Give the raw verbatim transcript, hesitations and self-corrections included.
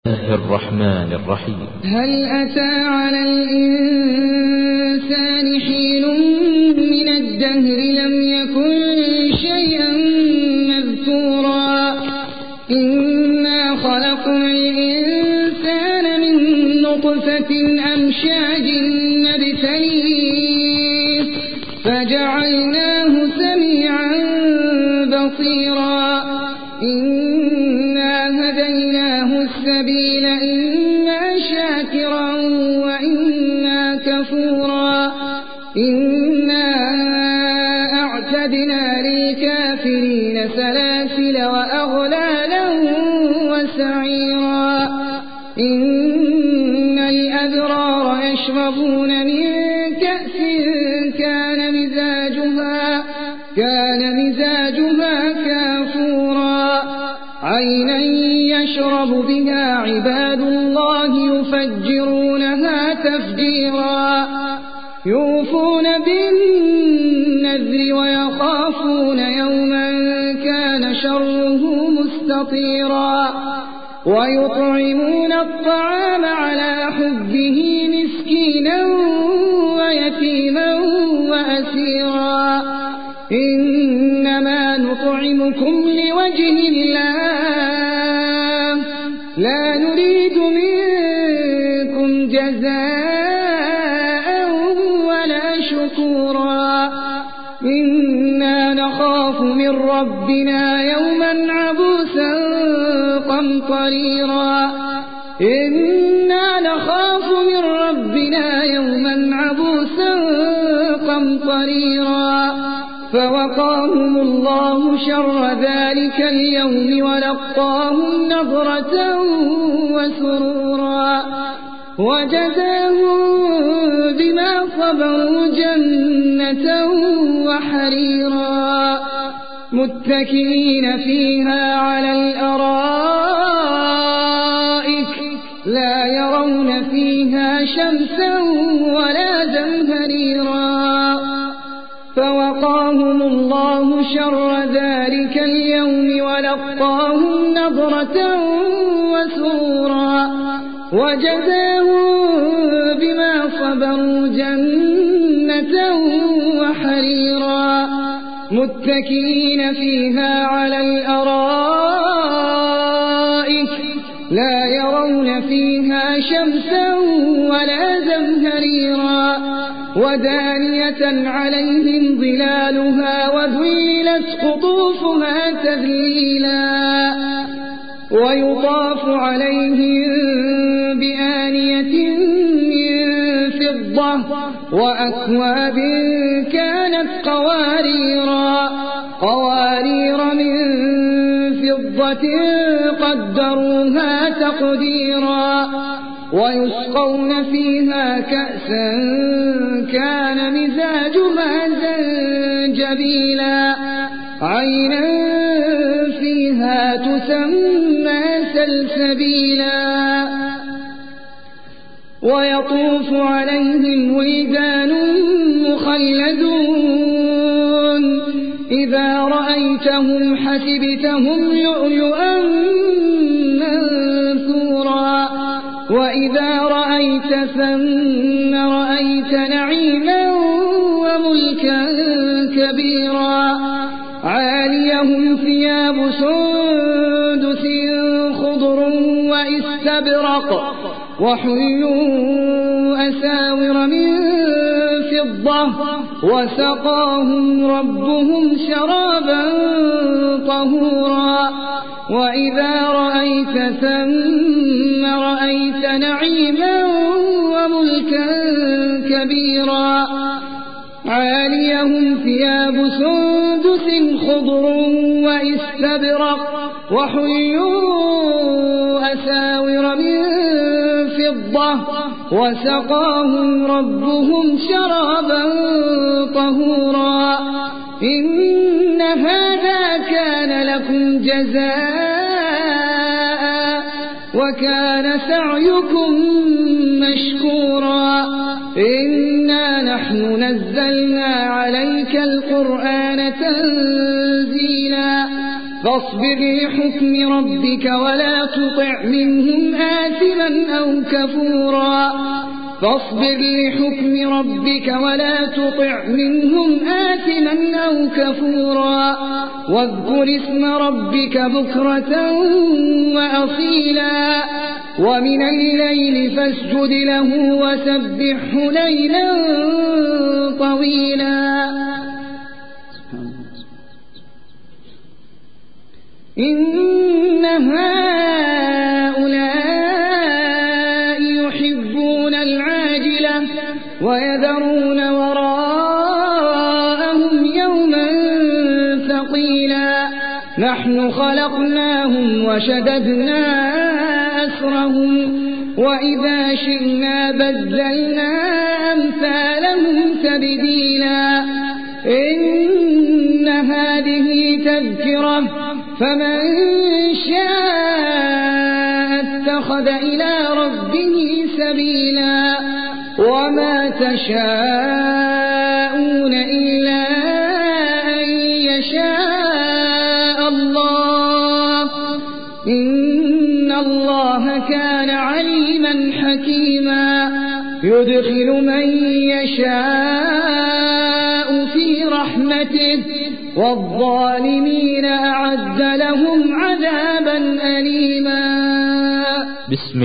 الله الرحمن الرحيم. هل أتى على الإنسان حين من الدهر لم يكن شيئا مذكورا إنا خلقنا الإنسان من نطفة أمشاج نبتليه فجعلناه سميعا بصيرا إنا هديناه السبيل إما شاكرا وإما كفورا إنا أعتدنا للكافرين سلاسل وأغلالا وسعيرا إن الأبرار يشربون من كأس كان مزاجها كان مزاجها كافورا عينا يشرب بها عباد الله يفجرونها تفجيرا يوفون بالنذر ويخافون يوما كان شره مستطيرا ويطعمون الطعام على حبه مسكينا ويتيما وأسيرا إنما نطعمكم لوجه الله لا نريد منكم جزاء ولا شكورا إنا نخاف من ربنا يوما عبوسا قمطريرا إنا نخاف من ربنا يوما عبوسا قمطريرا فوقاهم الله شر ذلك اليوم ولقاهم نضرة وسرورا وجزاهم بما صبروا جنة وحريرا متكئين فيها على الأرائك لا يرون فيها شمسا ولا زمهريرا فوقاهم الله شر ذلك اليوم ولقاهم نضرة وسرورا وجزاهم بما صبروا جنة وحريرا متكئين فيها على الأرائك لا يرون فيها شمسا ولا زمهريرا ودانية عليهم ظلالها وذللت قطوفها تذليلا ويطاف عليهم بآنية من فضة وأكواب كانت قواريرا قوارير من فضة قدروها تقديرا ويسقون فيها كأسا كان مزاجها زنجبيلا عينا فيها تسمى سلسبيلا ويطوف عليهم ولدان مخلدون إذا رأيتهم حسبتهم لؤلؤا منثورا وإذا رأيت ثم رأيت نعيما وملكا كبيرا عاليهم ثياب سندس خضر واستبرق وحلوا أساور من فضة وسقاهم ربهم شرابا طهورا وإذا رأيت ثم رأيت نعيما وملكا كبيرا عاليهم ثياب سندس خضر واستبرق وحلوا أساور من فضة وسقاهم ربهم شرابا طهورا إن هذا كان لكم جزاء وكان سعيكم مشكورا إنا نحن نزلنا عليك القرآن تنزيلا فاصبر لحكم ربك ولا تطع منهم آثما أو كفورا فاصبر لحكم ربك ولا تطع منهم آثما أو كفورا واذكر اسم ربك بكرة وأصيلا ومن الليل فاسجد له وسبحه ليلا طويلا إن هؤلاء يحبون العاجلة ويذرون وراءهم يوما ثقيلا نحن خلقناهم وشددنا أسرهم وإذا شئنا بدلنا أمثالهم تبديلا إن هذه تذكرة فمن شاء اتخذ إلى ربه سبيلا وما تشاءون إلا أن يشاء الله إن الله كان عليما حكيما يدخل من يشاء في رحمته والظالمين أعد لهم عذابا أليما. بسم